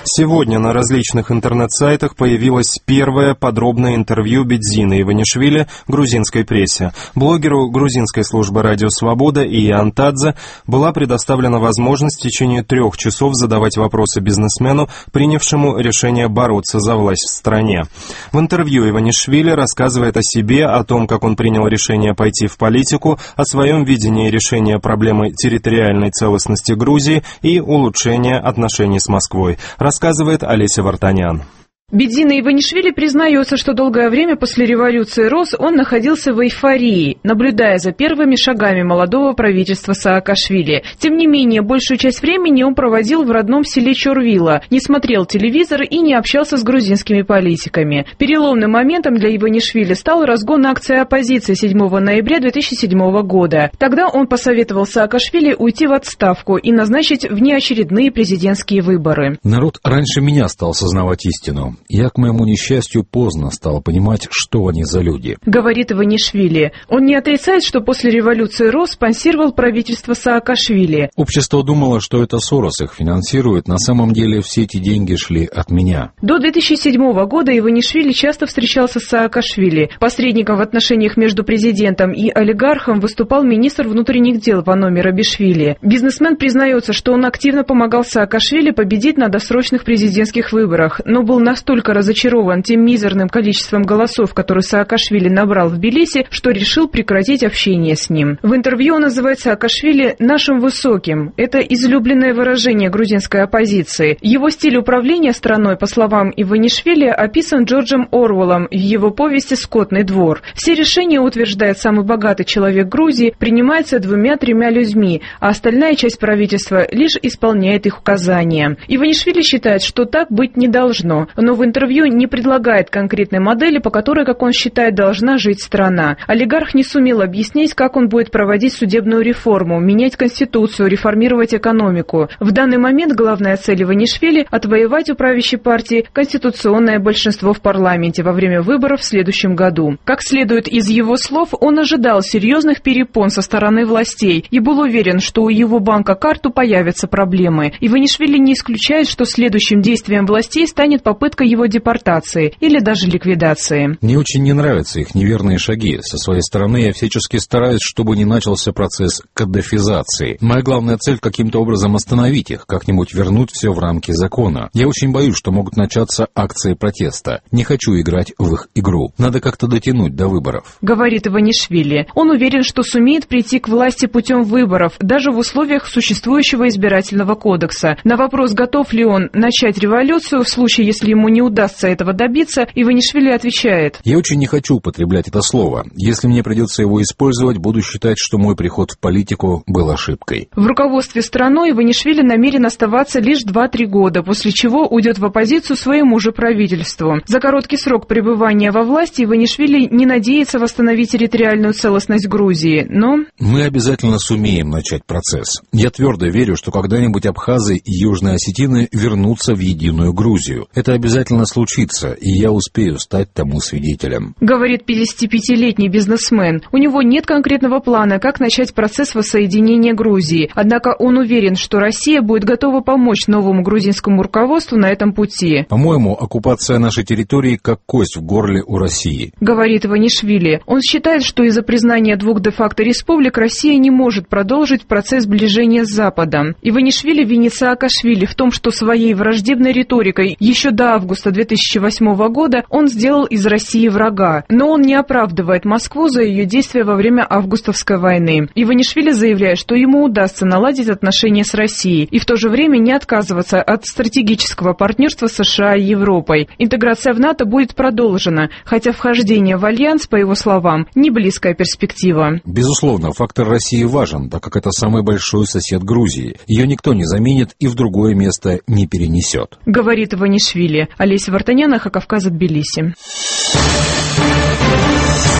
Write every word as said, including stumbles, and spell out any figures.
Сегодня на различных интернет-сайтах появилось первое подробное интервью Бедзины Иванишвили грузинской прессе. Блогеру грузинской службы «Радио Свобода» Ии Антадзе была предоставлена возможность в течение трех часов задавать вопросы бизнесмену, принявшему решение бороться за власть в стране. В интервью Иванишвили рассказывает о себе, о том, как он принял решение пойти в политику, о своем видении решения проблемы территориальной целостности Грузии и улучшения отношений с Москвой. Рассказывает Олеся Вартанян. Бедзина Иванишвили признается, что долгое время после революции РОС он находился в эйфории, наблюдая за первыми шагами молодого правительства Саакашвили. Тем не менее, большую часть времени он проводил в родном селе Чорвила, не смотрел телевизор и не общался с грузинскими политиками. Переломным моментом для Иванишвили стал разгон акции оппозиции седьмого ноября две тысячи седьмого года. Тогда он посоветовал Саакашвили уйти в отставку и назначить внеочередные президентские выборы. Народ раньше меня стал сознавать истину. Я, к моему несчастью, поздно стал понимать, что они за люди. Говорит Иванишвили. Он не отрицает, что после революции РОС спонсировал правительство Саакашвили. Общество думало, что это Сорос их финансирует. На самом деле все эти деньги шли от меня. До две тысячи седьмого года Иванишвили часто встречался с Саакашвили. Посредником в отношениях между президентом и олигархом выступал министр внутренних дел Вано Мерабишвили. Бизнесмен признается, что он активно помогал Саакашвили победить на досрочных президентских выборах, но был настолько Настолько разочарован тем мизерным количеством голосов, которые Саакашвили набрал в Тбилиси, что решил прекратить общение с ним. В интервью он называет Саакашвили «нашим высоким». Это излюбленное выражение грузинской оппозиции. Его стиль управления страной, по словам Иванишвили, описан Джорджем Оруэллом в его повести «Скотный двор». Все решения, утверждает самый богатый человек Грузии, принимаются двумя-тремя людьми, а остальная часть правительства лишь исполняет их указания. Иванишвили считает, что так быть не должно, но в интервью не предлагает конкретной модели, по которой, как он считает, должна жить страна. Олигарх не сумел объяснить, как он будет проводить судебную реформу, менять конституцию, реформировать экономику. В данный момент главная цель Иванишвили – отвоевать у правящей партии конституционное большинство в парламенте во время выборов в следующем году. Как следует из его слов, он ожидал серьезных перепон со стороны властей и был уверен, что у его банка карту появятся проблемы. Иванишвили не исключает, что следующим действием властей станет попытка его депортации или даже ликвидации. Мне очень не нравятся их неверные шаги. Со своей стороны я всячески стараюсь, чтобы не начался процесс каддафизации. Моя главная цель каким-то образом остановить их, как-нибудь вернуть все в рамки закона. Я очень боюсь, что могут начаться акции протеста. Не хочу играть в их игру. Надо как-то дотянуть до выборов. Говорит Иванишвили. Он уверен, что сумеет прийти к власти путем выборов, даже в условиях существующего избирательного кодекса. На вопрос, готов ли он начать революцию в случае, если ему не удастся этого добиться, Иванишвили отвечает: «Я очень не хочу употреблять это слово. Если мне придется его использовать, буду считать, что мой приход в политику был ошибкой». В руководстве страной Иванишвили намерен оставаться лишь два-три года, после чего уйдет в оппозицию своему же правительству. За короткий срок пребывания во власти Иванишвили не надеется восстановить территориальную целостность Грузии, но... Мы обязательно сумеем начать процесс. Я твердо верю, что когда-нибудь абхазы и южные осетины вернутся в единую Грузию. Это обязательно случится, и я успею стать тому свидетелем. Говорит пятидесятипятилетний бизнесмен. У него нет конкретного плана, как начать процесс воссоединения Грузии. Однако он уверен, что Россия будет готова помочь новому грузинскому руководству на этом пути. По-моему, оккупация нашей территории как кость в горле у России. Говорит Иванишвили. Он считает, что из-за признания двух де-факто республик Россия не может продолжить процесс сближения с Западом. Иванишвили винит Саакашвили в том, что своей враждебной риторикой еще до августа две тысячи восьмого года он сделал из России врага. Но он не оправдывает Москву за ее действия во время августовской войны. Иванишвили заявляет, что ему удастся наладить отношения с Россией и в то же время не отказываться от стратегического партнерства с США и Европой. Интеграция в НАТО будет продолжена, хотя вхождение в альянс, по его словам, не близкая перспектива. Безусловно, фактор России важен, так как это самый большой сосед Грузии. Ее никто не заменит и в другое место не перенесет. Говорит Иванишвили. Олеся Вартанян, Кавказа, Тбилиси.